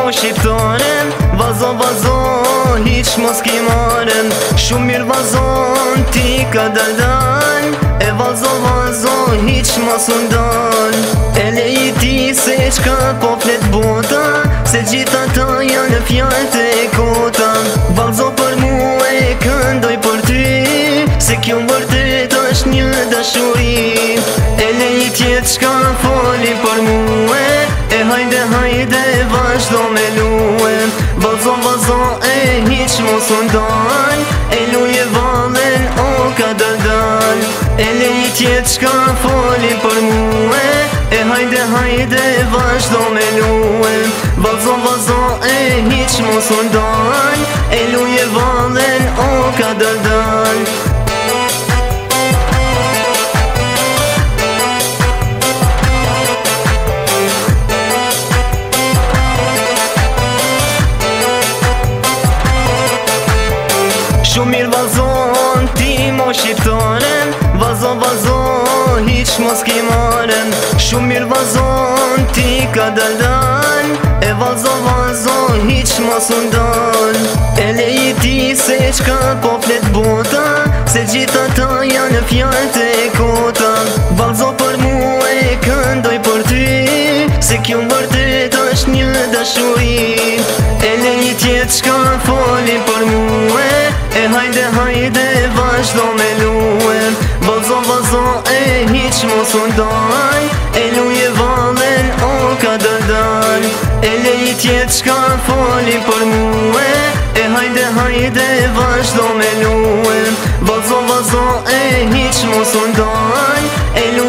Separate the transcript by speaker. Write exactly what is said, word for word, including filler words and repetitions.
Speaker 1: o shqiptaren, vazo, vazo, hiq mos ki maren. Shumë mirë vazon, ti ka dal-dal, e vazo, vazo, hiq mos undal. E leji ti se qka po flet bota, se gjitha ta janë fjallët e kota. Vazo për mu e këndoj për ty, se kjo më vërtet është një dashuri. E leji tjetë qka foli për mu e, e hajde hajde vazhdo me lue. Vazo, vazo, e hiq mos undal, e luje valen o ka dal-dal. E leji tjetë qka foli për mu e, e hajde hajde vazhdo me lue. Vazo, vazo, e hiq mos undal, e luje valen o ka dal-dal. Shumë mirë vazon, ti mo shqiptaren, vazo, vazo, hiq mos ki maren. Shumë mirë vazon, ti ka dal-dal, e vazo, vazo, hiq mos undal. E leji ti se qka po flet bota, se gjitha ta janë fjallët e kota. Vazo për mu e këndoj për ty, se kjo më vërtet është një dashuri. E leji tjetë qka foli për mu e, e hajde hajde vazhdo me lue. Vazo, vazo, e hiq mos undal, e luje valen o ka dal-dal. E leji tjetë qka foli për mu e, e hajde hajde vazhdo me lue. Vazo, vazo, e hiq mos undal, e luje